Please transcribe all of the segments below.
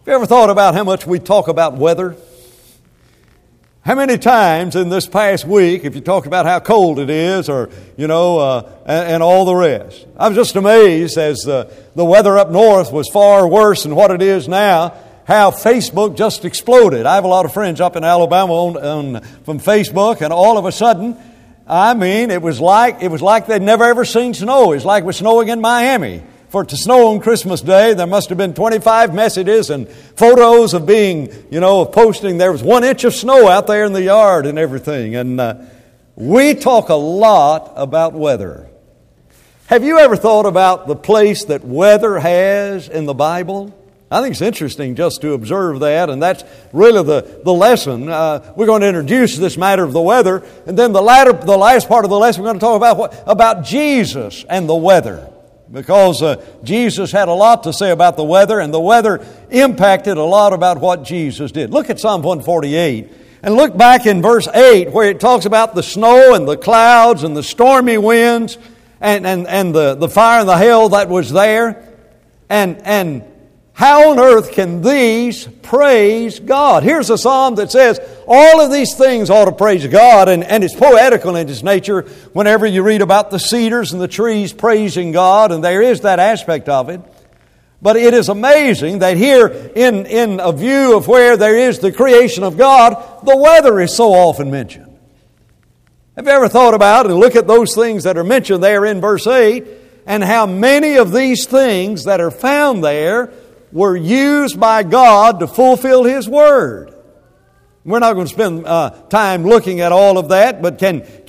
Have you ever thought about how much we talk about weather? How many times in this past week, if you talk about how cold it is, or, and all the rest. I was just amazed as the weather up north was far worse than what it is now, how Facebook just exploded. I have a lot of friends up in Alabama from Facebook, and all of a sudden, it was like they'd never ever seen snow. It's like it was snowing in Miami. For it to snow on Christmas Day, there must have been 25 messages and photos of of posting. There was 1 inch of snow out there in the yard and everything. And we talk a lot about weather. Have you ever thought about the place that weather has in the Bible? I think it's interesting just to observe that, and that's really the lesson. We're going to introduce this matter of the weather, and then the last part of the lesson we're going to talk about Jesus and the weather. Because Jesus had a lot to say about the weather, and the weather impacted a lot about what Jesus did. Look at Psalm 148, and look back in verse 8, where it talks about the snow and the clouds and the stormy winds and the fire and the hail that was there. And how on earth can these praise God? Here's a psalm that says all of these things ought to praise God, and it's poetical in its nature whenever you read about the cedars and the trees praising God, and there is that aspect of it. But it is amazing that here in a view of where there is the creation of God, the weather is so often mentioned. Have you ever thought about and look at those things that are mentioned there in verse 8, and how many of these things that are found there were used by God to fulfill His Word? We're not going to spend time looking at all of that, but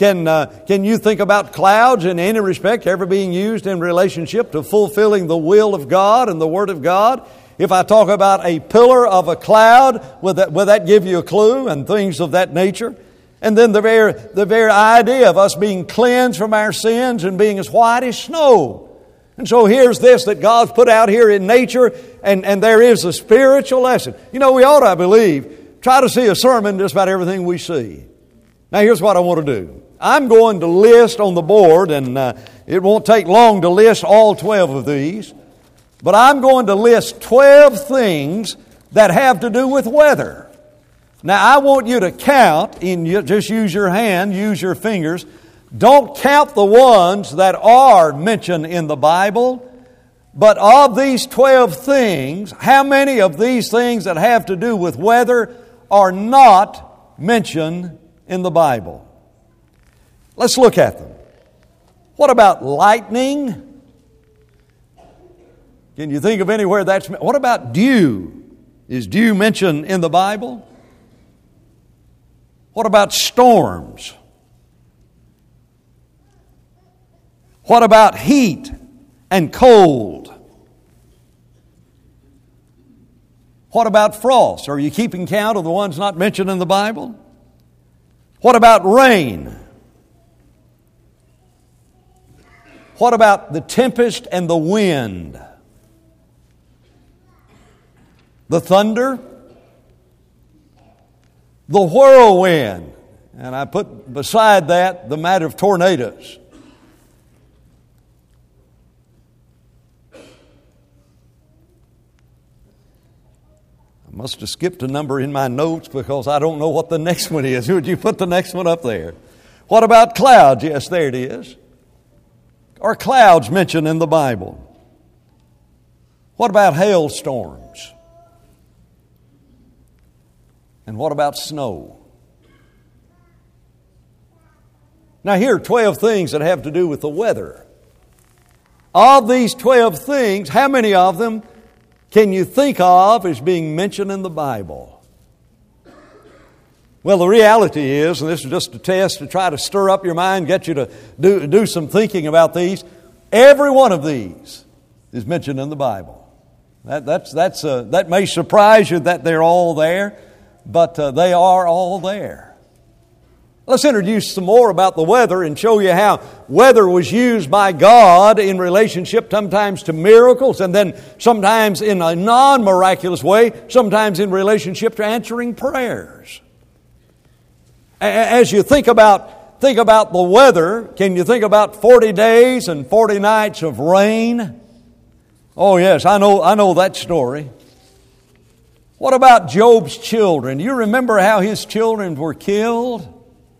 can you think about clouds in any respect ever being used in relationship to fulfilling the will of God and the Word of God? If I talk about a pillar of a cloud, will that give you a clue, and things of that nature? And then the very idea of us being cleansed from our sins and being as white as snow. And so here's this that God's put out here in nature, and there is a spiritual lesson. We ought, I believe, try to see a sermon just about everything we see. Now here's what I want to do. I'm going to list on the board, and it won't take long to list all 12 of these, but I'm going to list 12 things that have to do with weather. Now I want you to count, just use your hand, use your fingers. Don't count the ones that are mentioned in the Bible, but of these 12 things, how many of these things that have to do with weather are not mentioned in the Bible? Let's look at them. What about lightning? Can you think of anywhere that's... What about dew? Is dew mentioned in the Bible? What about storms? What about heat and cold? What about frost? Are you keeping count of the ones not mentioned in the Bible? What about rain? What about the tempest and the wind? The thunder? The whirlwind? And I put beside that the matter of tornadoes. I must have skipped a number in my notes because I don't know what the next one is. Would you put the next one up there? What about clouds? Yes, there it is. Are clouds mentioned in the Bible? What about hailstorms? And what about snow? Now here are 12 things that have to do with the weather. Of these 12 things, how many of them can you think of as being mentioned in the Bible? Well, the reality is, and this is just a test to try to stir up your mind, get you to do some thinking about these, every one of these is mentioned in the Bible. That may surprise you that they're all there, but they are all there. Let's introduce some more about the weather and show you how weather was used by God in relationship sometimes to miracles, and then sometimes in a non-miraculous way, sometimes in relationship to answering prayers. As you think about the weather, can you think about 40 days and 40 nights of rain? Oh yes, I know that story. What about Job's children? You remember how his children were killed?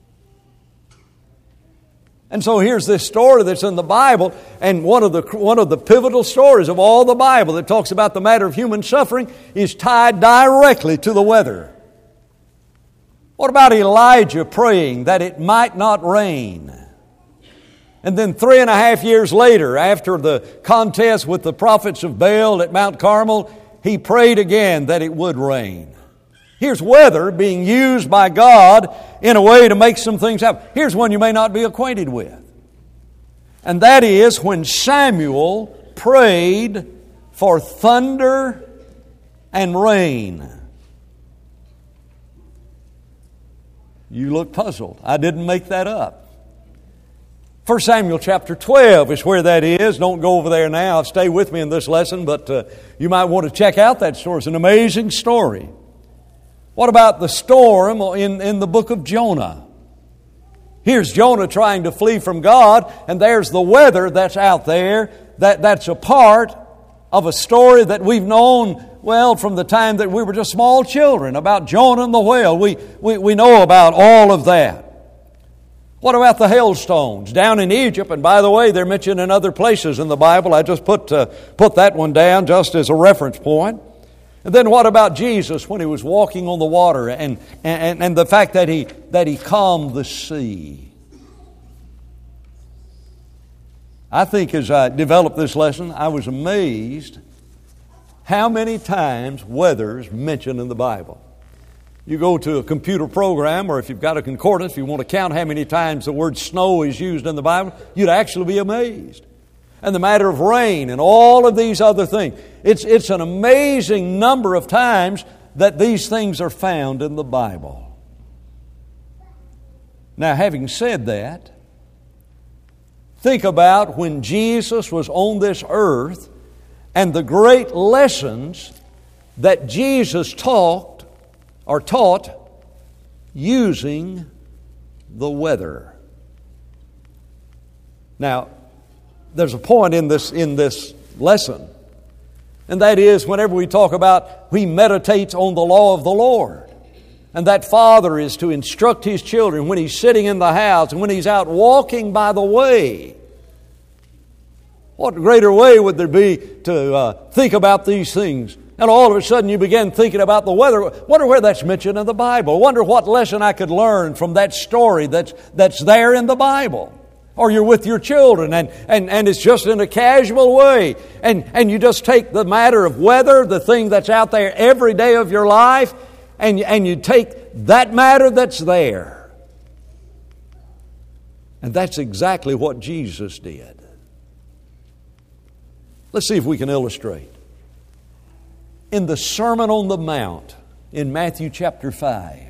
And so here's this story that's in the Bible, and one of the pivotal stories of all the Bible that talks about the matter of human suffering is tied directly to the weather. What about Elijah praying that it might not rain? And then 3.5 years later, after the contest with the prophets of Baal at Mount Carmel, he prayed again that it would rain. Here's weather being used by God in a way to make some things happen. Here's one you may not be acquainted with. And that is when Samuel prayed for thunder and rain. You look puzzled. I didn't make that up. 1 Samuel chapter 12 is where that is. Don't go over there now. Stay with me in this lesson, but you might want to check out that story. It's an amazing story. What about the storm in the book of Jonah? Here's Jonah trying to flee from God, and there's the weather that's out there. That's a part of a story that we've known, well, from the time that we were just small children, about Jonah and the whale. We know about all of that. What about the hailstones down in Egypt? And by the way, they're mentioned in other places in the Bible. I just put that one down just as a reference point. And then what about Jesus when He was walking on the water and the fact that he calmed the sea? I think as I developed this lesson, I was amazed how many times weather's mentioned in the Bible. You go to a computer program, or if you've got a concordance, if you want to count how many times the word snow is used in the Bible, you'd actually be amazed. And the matter of rain and all of these other things. It's an amazing number of times that these things are found in the Bible. Now, having said that, think about when Jesus was on this earth and the great lessons that Jesus taught using the weather. Now, there's a point in this lesson, and that is whenever we talk about he meditates on the law of the Lord, and that father is to instruct his children when he's sitting in the house and when he's out walking by the way. What greater way would there be to think about these things? And all of a sudden you begin thinking about the weather. Wonder where that's mentioned in the Bible. Wonder what lesson I could learn from that story that's there in the Bible. Or you're with your children and it's just in a casual way. And you just take the matter of weather, the thing that's out there every day of your life, and you take that matter that's there. And that's exactly what Jesus did. Let's see if we can illustrate. In the Sermon on the Mount in Matthew chapter 5,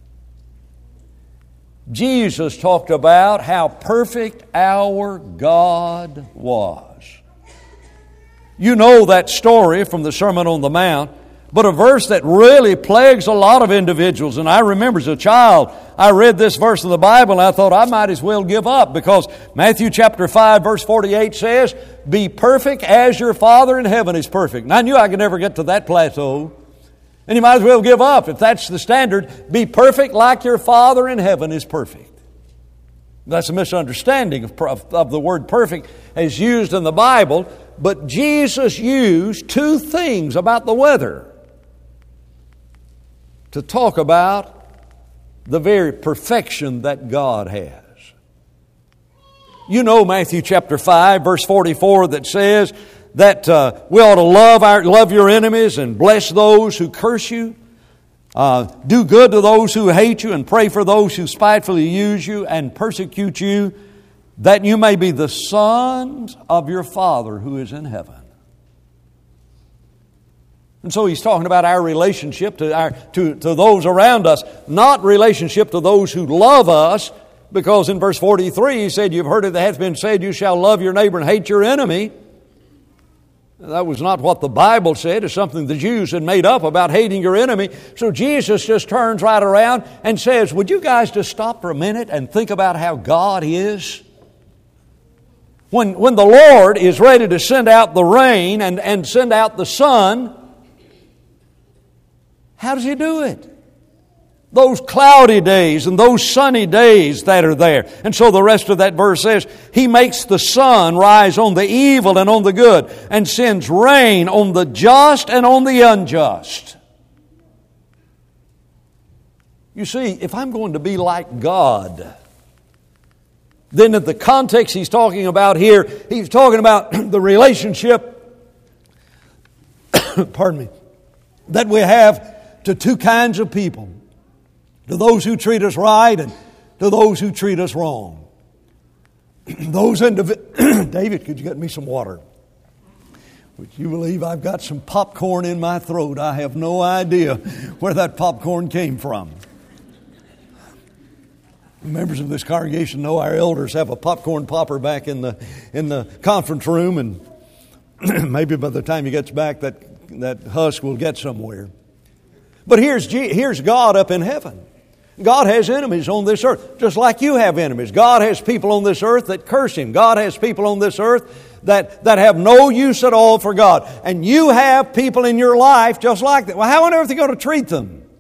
Jesus talked about how perfect our God was. You know that story from the Sermon on the Mount, but a verse that really plagues a lot of individuals. And I remember as a child, I read this verse in the Bible and I thought I might as well give up, because Matthew chapter 5 verse 48 says, "Be perfect as your Father in heaven is perfect." And I knew I could never get to that plateau. And you might as well give up if that's the standard. Be perfect like your Father in heaven is perfect. That's a misunderstanding of the word perfect as used in the Bible. But Jesus used two things about the weather to talk about the very perfection that God has. You know Matthew chapter 5 verse 44 that says that we ought to love your enemies and bless those who curse you. Do good to those who hate you and pray for those who spitefully use you and persecute you, that you may be the sons of your Father who is in heaven. And so he's talking about our relationship to those around us, not relationship to those who love us, because in verse 43 he said, "You've heard it that hath been said, you shall love your neighbor and hate your enemy." That was not what the Bible said. It's something the Jews had made up about hating your enemy. So Jesus just turns right around and says, would you guys just stop for a minute and think about how God is? When the Lord is ready to send out the rain and send out the sun, How does He do it? Those cloudy days and those sunny days that are there. And so the rest of that verse says, He makes the sun rise on the evil and on the good, and sends rain on the just and on the unjust. You see, if I'm going to be like God, then in the context He's talking about here, He's talking about the relationship, pardon me, that we have to two kinds of people. To those who treat us right and to those who treat us wrong. David, could you get me some water? Would you believe I've got some popcorn in my throat? I have no idea where that popcorn came from. Members of this congregation know our elders have a popcorn popper back in the conference room, and maybe by the time he gets back, that husk will get somewhere. But here's God up in heaven. God has enemies on this earth, just like you have enemies. God has people on this earth that curse Him. God has people on this earth that have no use at all for God. And you have people in your life just like that. Well, how on earth are you going to treat them?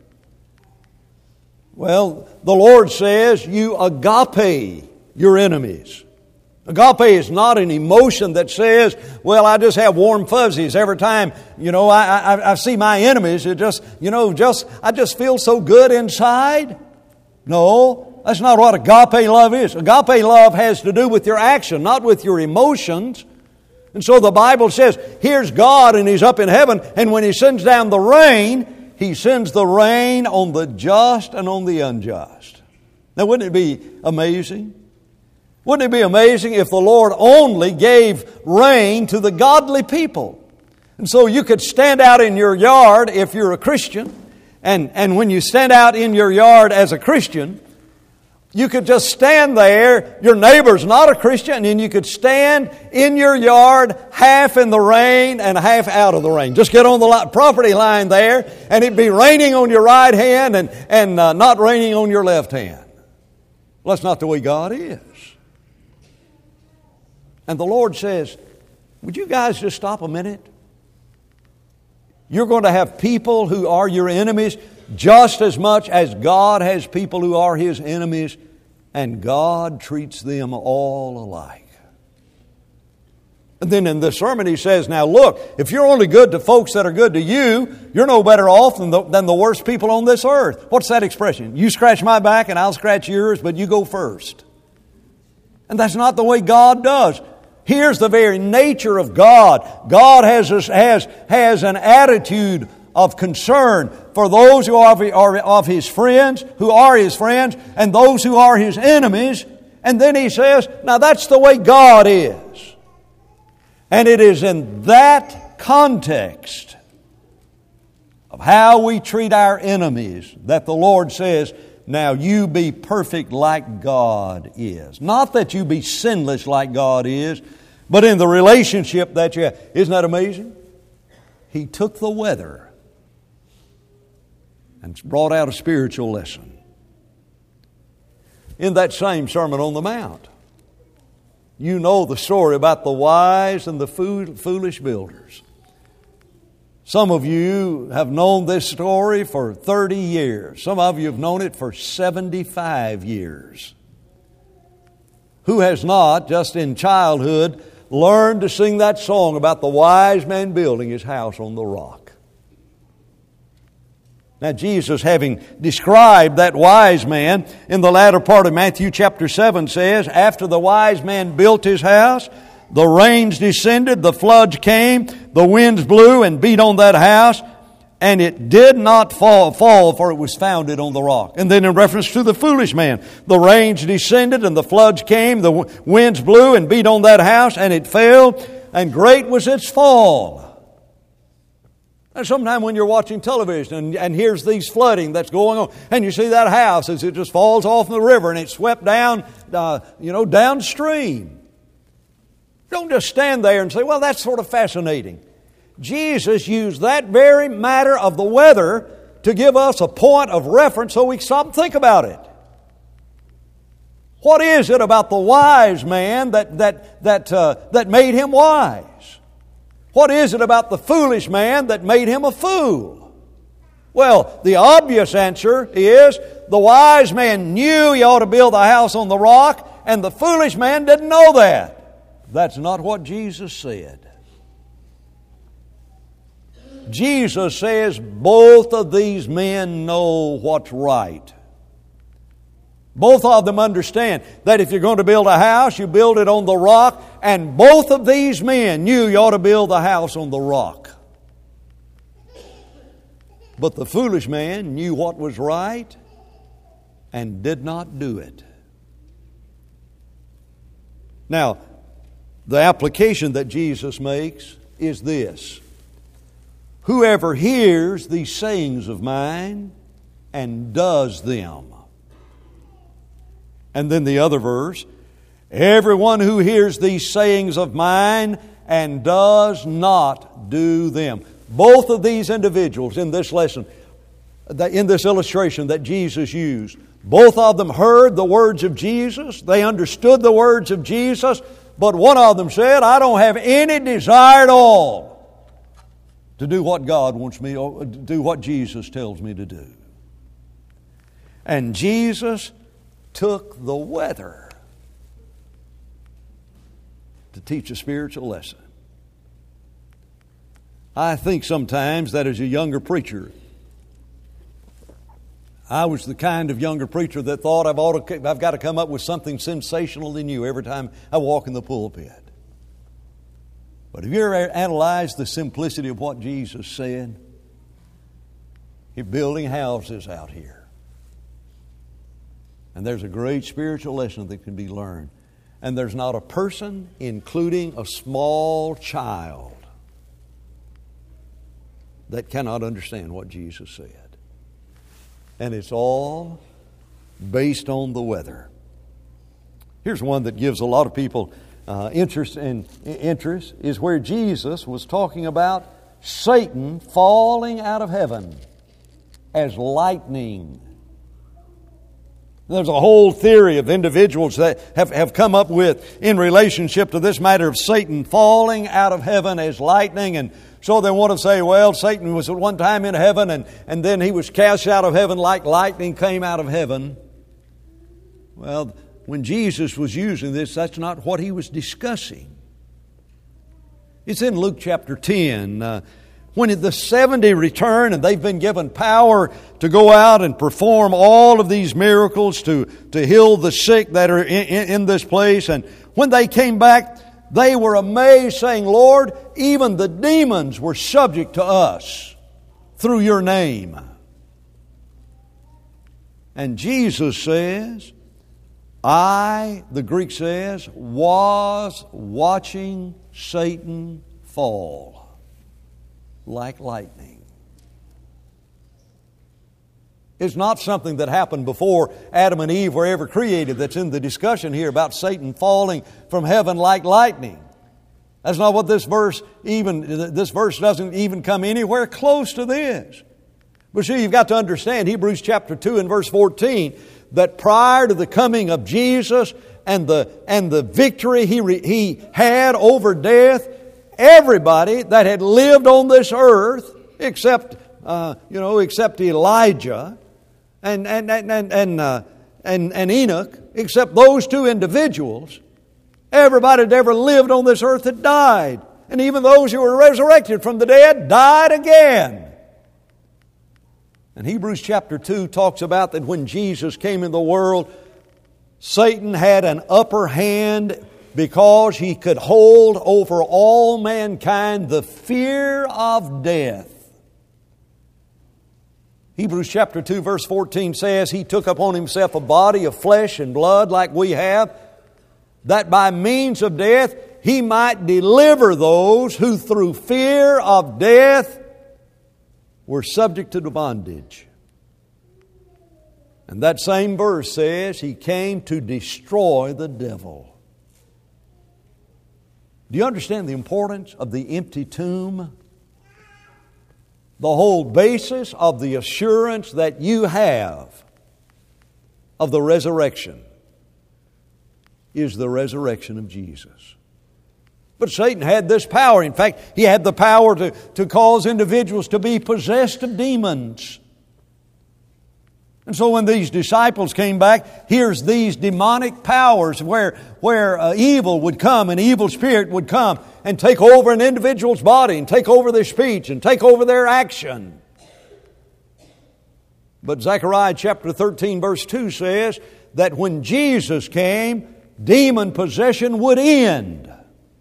Well, the Lord says you agape your enemies. Agape is not an emotion that says, well, I just have warm fuzzies every time, I see my enemies. I just feel so good inside. No, that's not what agape love is. Agape love has to do with your action, not with your emotions. And so the Bible says, here's God and He's up in heaven, and when He sends down the rain, He sends the rain on the just and on the unjust. Now, wouldn't it be amazing? Wouldn't it be amazing if the Lord only gave rain to the godly people? And so you could stand out in your yard if you're a Christian, and when you stand out in your yard as a Christian, you could just stand there, your neighbor's not a Christian, and you could stand in your yard half in the rain and half out of the rain. Just get on the property line there, and it'd be raining on your right hand and not raining on your left hand. Well, that's not the way God is. And the Lord says, would you guys just stop a minute? You're going to have people who are your enemies just as much as God has people who are His enemies, and God treats them all alike. And then in the sermon He says, now look, if you're only good to folks that are good to you, you're no better off than the worst people on this earth. What's that expression? You scratch my back and I'll scratch yours, but you go first. And that's not the way God does. Here's the very nature of God. God has an attitude of concern for those who are of His friends, and those who are His enemies. And then He says, now that's the way God is. And it is in that context of how we treat our enemies that the Lord says, now you be perfect like God is. Not that you be sinless like God is, but in the relationship that you have. Isn't that amazing? He took the weather and brought out a spiritual lesson. In that same Sermon on the Mount, you know the story about the wise and the foolish builders. Some of you have known this story for 30 years. Some of you have known it for 75 years. Who has not, just in childhood, learned to sing that song about the wise man building his house on the rock? Now, Jesus, having described that wise man in the latter part of Matthew chapter 7, says, after the wise man built his house, the rains descended, the floods came, the winds blew and beat on that house, and it did not fall, for it was founded on the rock. And then in reference to the foolish man, the rains descended and the floods came, the winds blew and beat on that house, and it fell, and great was its fall. And sometime when you're watching television and here's these flooding that's going on, and you see that house as it just falls off in the river and it's swept down, downstream. Don't just stand there and say, well, that's sort of fascinating. Jesus used that very matter of the weather to give us a point of reference so we stop and think about it. What is it about the wise man that made him wise? What is it about the foolish man that made him a fool? Well, the obvious answer is the wise man knew he ought to build the house on the rock, and the foolish man didn't know that. That's not what Jesus said. Jesus says both of these men know what's right. Both of them understand that if you're going to build a house, you build it on the rock, and both of these men knew you ought to build the house on the rock. But the foolish man knew what was right and did not do it. Now, the application that Jesus makes is this: whoever hears these sayings of mine and does them. And then the other verse, everyone who hears these sayings of mine and does not do them. Both of these individuals in this lesson, in this illustration that Jesus used, both of them heard the words of Jesus. They understood the words of Jesus. But one of them said, I don't have any desire at all to do what God wants me, or do what Jesus tells me to do. And Jesus took the weather to teach a spiritual lesson. I think sometimes that as a younger preacher, I was the kind of younger preacher that thought I've got to come up with something sensationally new every time I walk in the pulpit. But have you ever analyzed the simplicity of what Jesus said? He's building houses out here. And there's a great spiritual lesson that can be learned. And there's not a person, including a small child, that cannot understand what Jesus said. And it's all based on the weather. Here's one that gives a lot of people interest, is where Jesus was talking about Satan falling out of heaven as lightning. There's a whole theory of individuals that have come up with in relationship to this matter of Satan falling out of heaven as lightning. And so they want to say, well, Satan was at one time in heaven and then he was cast out of heaven like lightning came out of heaven. Well, when Jesus was using this, that's not what he was discussing. It's in Luke chapter 10. When the 70 return and they've been given power to go out and perform all of these miracles to heal the sick that are in this place. And when they came back, they were amazed, saying, Lord, even the demons were subject to us through your name. And Jesus says, the Greek says, was watching Satan fall like lightning. It's not something that happened before Adam and Eve were ever created that's in the discussion here about Satan falling from heaven like lightning. That's not what this verse doesn't even come anywhere close to this. But see, you've got to understand Hebrews chapter 2 and verse 14, that prior to the coming of Jesus and the victory he had over death, everybody that had lived on this earth, except Elijah and Enoch, except those two individuals, everybody that ever lived on this earth had died. And even those who were resurrected from the dead died again. And Hebrews chapter 2 talks about that when Jesus came in the world, Satan had an upper hand because he could hold over all mankind the fear of death. Hebrews chapter 2 verse 14 says, He took upon Himself a body of flesh and blood like we have, that by means of death He might deliver those who through fear of death were subject to the bondage. And that same verse says He came to destroy the devil. Do you understand the importance of the empty tomb? The whole basis of the assurance that you have of the resurrection is the resurrection of Jesus. But Satan had this power. In fact, he had the power to cause individuals to be possessed of demons. And so when these disciples came back, here's these demonic powers where evil would come, an evil spirit would come and take over an individual's body and take over their speech and take over their action. But Zechariah chapter 13 verse 2 says that when Jesus came, demon possession would end.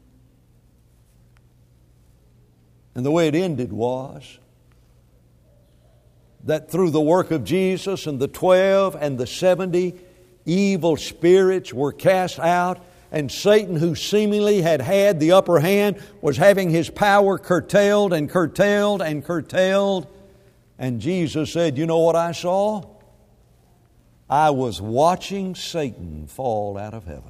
And the way it ended was that through the work of Jesus and the 12 and the 70, evil spirits were cast out, and Satan, who seemingly had the upper hand, was having his power curtailed and curtailed and curtailed. And Jesus said, "You know what I saw? I was watching Satan fall out of heaven."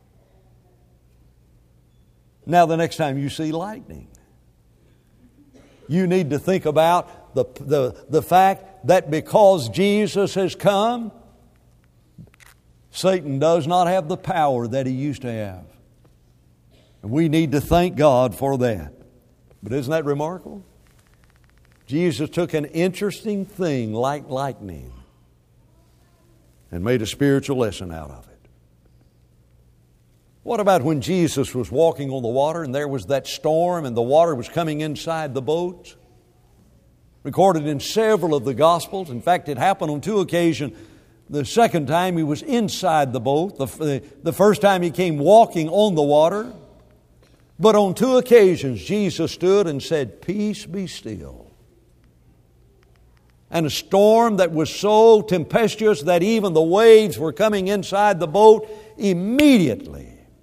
Now the next time you see lightning, you need to think about the fact that because Jesus has come, Satan does not have the power that he used to have. And we need to thank God for that. But isn't that remarkable? Jesus took an interesting thing like lightning and made a spiritual lesson out of it. What about when Jesus was walking on the water and there was that storm and the water was coming inside the boat? Recorded in several of the Gospels. In fact, it happened on 2 occasions. The second time he was inside the boat. The first time he came walking on the water. But on 2 occasions Jesus stood and said, "Peace, be still." And a storm that was so tempestuous that even the waves were coming inside the boat immediately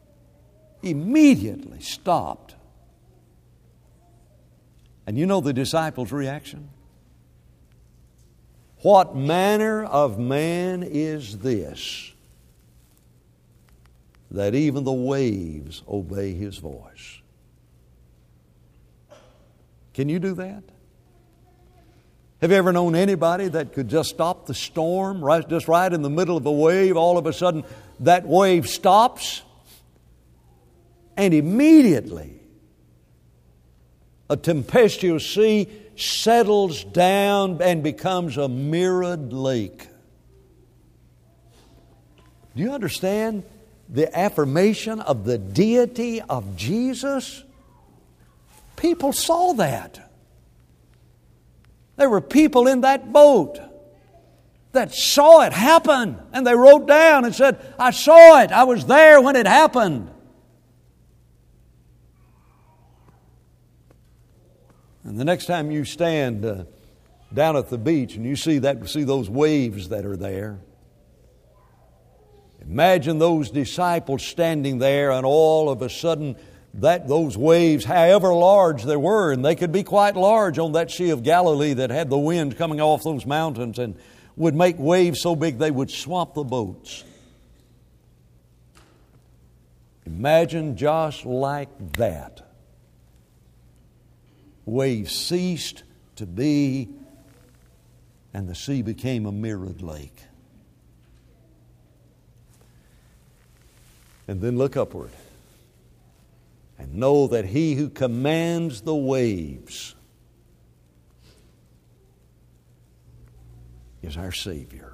stopped. And you know the disciples' reaction? "What manner of man is this, that even the waves obey his voice?" Can you do that? Have you ever known anybody that could just stop the storm, just right in the middle of a wave? All of a sudden, that wave stops, and immediately a tempestuous sea settles down and becomes a mirrored lake. Do you understand the affirmation of the deity of Jesus? People saw that. There were people in that boat that saw it happen, and they wrote down and said, "I saw it. I was there when it happened." And the next time you stand down at the beach and you see those waves that are there, imagine those disciples standing there, and all of a sudden those waves, however large they were, and they could be quite large on that Sea of Galilee that had the wind coming off those mountains and would make waves so big they would swamp the boats. Imagine just like that. Waves ceased to be, and the sea became a mirrored lake. And then look upward and know that He who commands the waves is our Savior.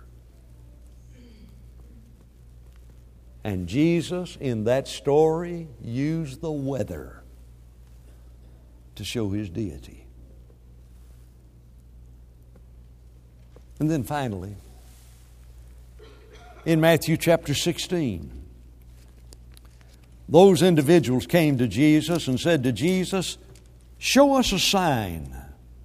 And Jesus, in that story, used the weather to show His deity. And then finally, in Matthew chapter 16, those individuals came to Jesus and said to Jesus, "Show us a sign."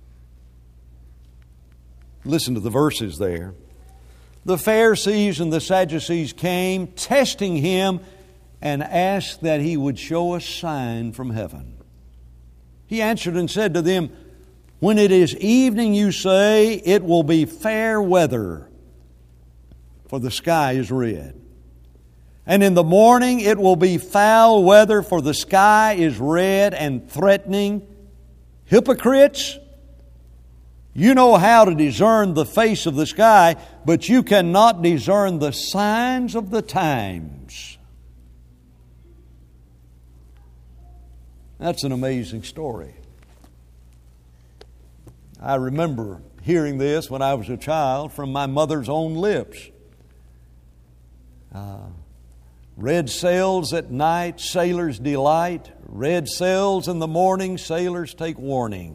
Listen to the verses there. The Pharisees and the Sadducees came, testing Him, and asked that He would show a sign from heaven. He answered and said to them, "When it is evening, you say, it will be fair weather, for the sky is red. And in the morning it will be foul weather, for the sky is red and threatening. Hypocrites! You know how to discern the face of the sky, but you cannot discern the signs of the times." That's an amazing story. I remember hearing this when I was a child from my mother's own lips. Red sails at night, sailors delight. Red sails in the morning, sailors take warning.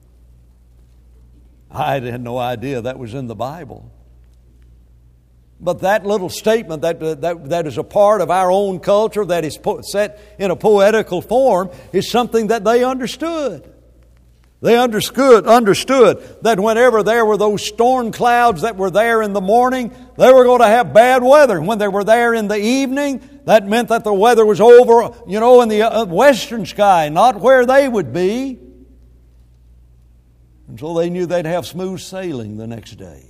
I had no idea that was in the Bible. But that little statement that is a part of our own culture, that is set in a poetical form, is something that they understood. They understood that whenever there were those storm clouds that were there in the morning, they were going to have bad weather. When they were there in the evening, that meant that the weather was over, in the western sky, not where they would be. And so they knew they'd have smooth sailing the next day.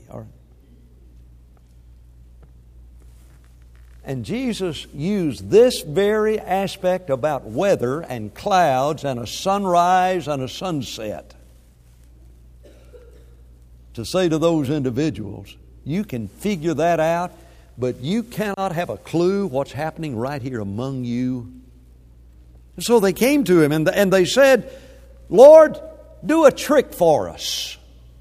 And Jesus used this very aspect about weather and clouds and a sunrise and a sunset to say to those individuals, you can figure that out, but you cannot have a clue what's happening right here among you. And so they came to Him and they said, Lord, do a trick for us.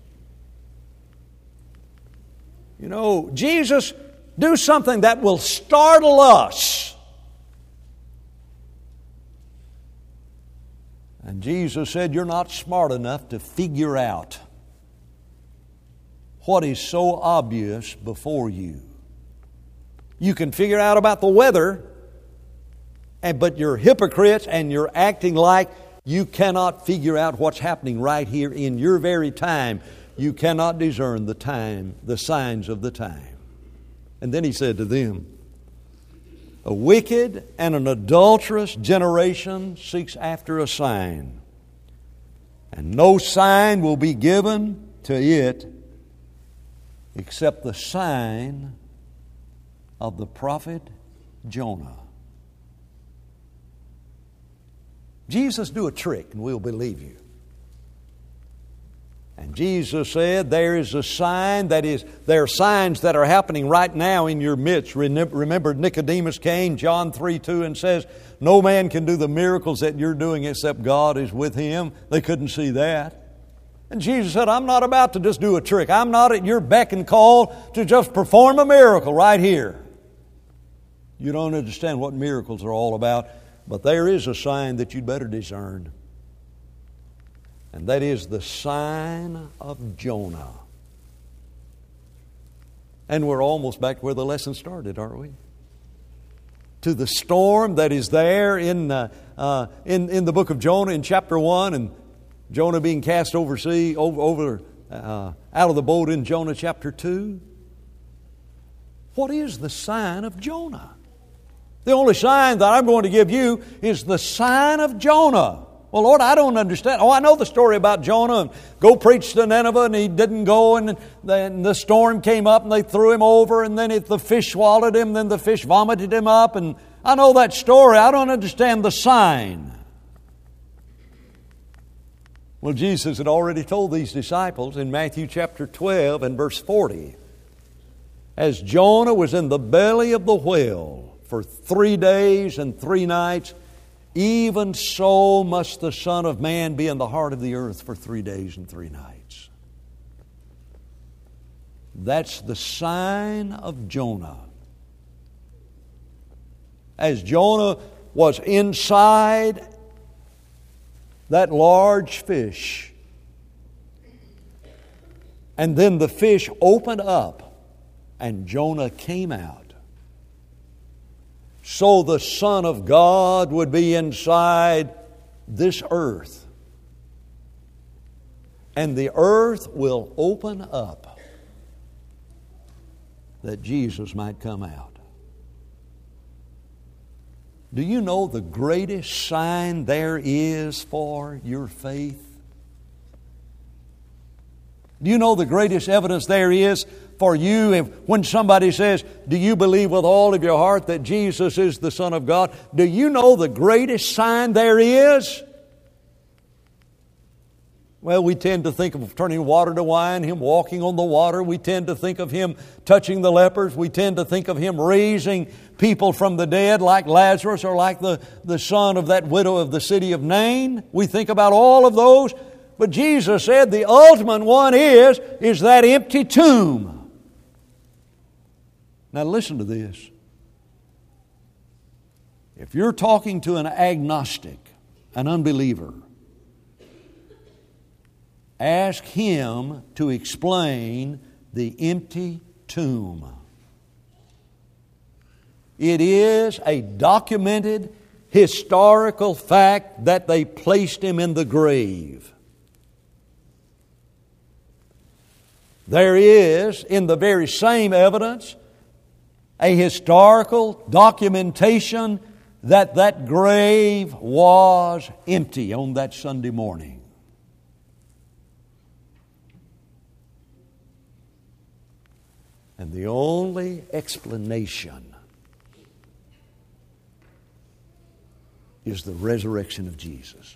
Jesus, do something that will startle us. And Jesus said, you're not smart enough to figure out what is so obvious before you. You can figure out about the weather, but you're hypocrites and you're acting like you cannot figure out what's happening right here in your very time. You cannot discern the time, the signs of the time. And then He said to them, a wicked and an adulterous generation seeks after a sign, and no sign will be given to it except the sign of the prophet Jonah. Jesus, do a trick and we'll believe you. And Jesus said, there is a sign there are signs that are happening right now in your midst. Remember, Nicodemus came, John 3:2, and says, no man can do the miracles that you're doing except God is with him. They couldn't see that. And Jesus said, I'm not about to just do a trick. I'm not at your beck and call to just perform a miracle right here. You don't understand what miracles are all about, but there is a sign that you'd better discern. And that is the sign of Jonah. And we're almost back where the lesson started, aren't we? To the storm that is there in the book of Jonah in chapter 1, and Jonah being cast out of the boat in Jonah chapter 2. What is the sign of Jonah? The only sign that I'm going to give you is the sign of Jonah. Well, Lord, I don't understand. I know the story about Jonah. And go preach to Nineveh, and he didn't go, and then the storm came up, and they threw him over, and then the fish swallowed him, and then the fish vomited him up. And I know that story. I don't understand the sign. Well, Jesus had already told these disciples in Matthew chapter 12 and verse 40, as Jonah was in the belly of the whale for 3 days and 3 nights, even so must the Son of Man be in the heart of the earth for 3 days and 3 nights. That's the sign of Jonah. As Jonah was inside that large fish, and then the fish opened up and Jonah came out, so the Son of God would be inside this earth. And the earth will open up that Jesus might come out. Do you know the greatest sign there is for your faith? Do you know the greatest evidence there is for you when somebody says, do you believe with all of your heart that Jesus is the Son of God? Do you know the greatest sign there is? Well, we tend to think of turning water to wine, Him walking on the water. We tend to think of Him touching the lepers. We tend to think of Him raising people from the dead like Lazarus or like the son of that widow of the city of Nain. We think about all of those. But Jesus said the ultimate one is that empty tomb. Now listen to this. If you're talking to an agnostic, an unbeliever, ask him to explain the empty tomb. It is a documented historical fact that they placed Him in the grave. There is, in the very same evidence, a historical documentation that that grave was empty on that Sunday morning. And the only explanation is the resurrection of Jesus.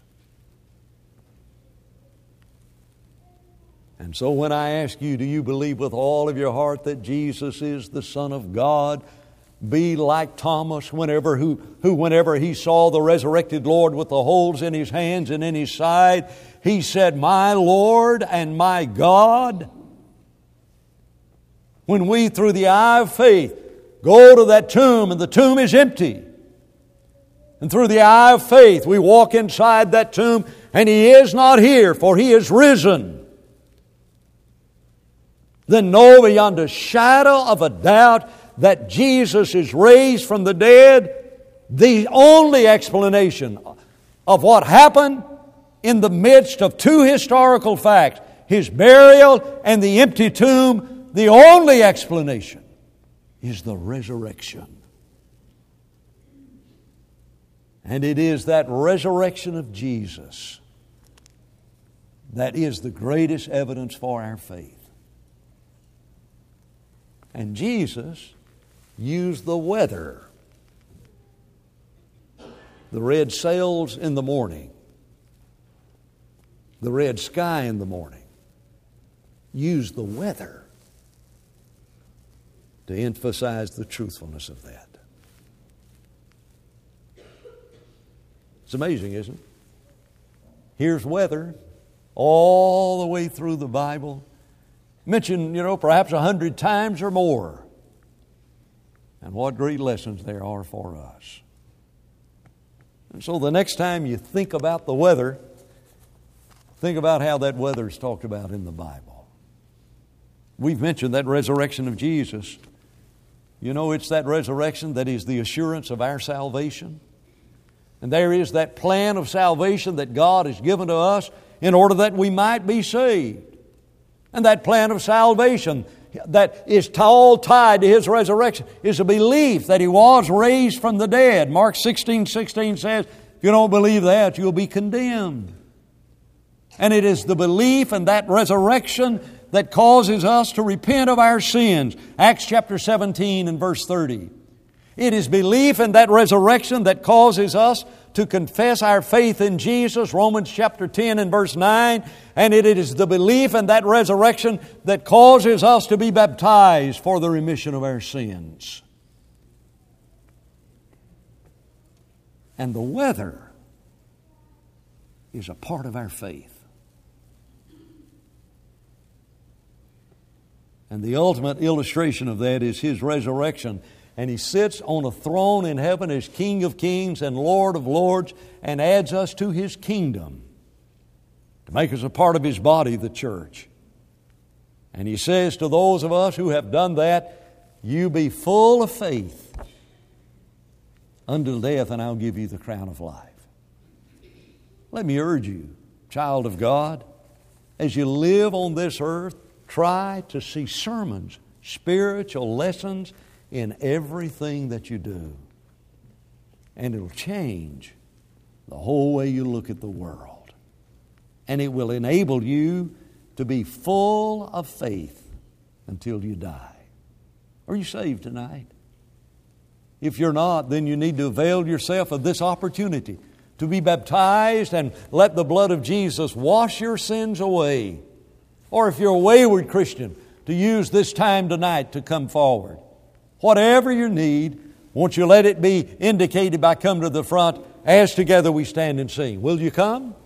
And so when I ask you, do you believe with all of your heart that Jesus is the Son of God? Be like Thomas whenever he saw the resurrected Lord with the holes in His hands and in His side, he said, "My Lord and my God." When we, through the eye of faith, go to that tomb and the tomb is empty, and through the eye of faith we walk inside that tomb and He is not here, for He is risen, then know beyond a shadow of a doubt that Jesus is raised from the dead. The only explanation of what happened in the midst of two historical facts, His burial and the empty tomb, the only explanation is the resurrection. And it is that resurrection of Jesus that is the greatest evidence for our faith. And Jesus used the weather, the red sails in the morning, the red sky in the morning, used the weather to emphasize the truthfulness of that. It's amazing, isn't it? Here's weather all the way through the Bible, mentioned, perhaps 100 times or more. And what great lessons there are for us. And so the next time you think about the weather, think about how that weather is talked about in the Bible. We've mentioned that resurrection of Jesus. It's that resurrection that is the assurance of our salvation. And there is that plan of salvation that God has given to us in order that we might be saved. And that plan of salvation that is all tied to His resurrection is a belief that He was raised from the dead. Mark 16:16 says, if you don't believe that, you'll be condemned. And it is the belief in that resurrection that causes us to repent of our sins. Acts chapter 17 and verse 30. It is belief in that resurrection that causes us to confess our faith in Jesus, Romans chapter 10 and verse 9. And it is the belief in that resurrection that causes us to be baptized for the remission of our sins. And the weather is a part of our faith. And the ultimate illustration of that is His resurrection. And He sits on a throne in heaven as King of kings and Lord of lords, and adds us to His kingdom to make us a part of His body, the church. And He says to those of us who have done that, you be full of faith until death, and I'll give you the crown of life. Let me urge you, child of God, as you live on this earth, try to see sermons, spiritual lessons in everything that you do. And it'll change the whole way you look at the world. And it will enable you to be full of faith until you die. Are you saved tonight? If you're not, then you need to avail yourself of this opportunity to be baptized and let the blood of Jesus wash your sins away. Or if you're a wayward Christian, to use this time tonight to come forward. Whatever you need, won't you let it be indicated by coming to the front as together we stand and sing. Will you come?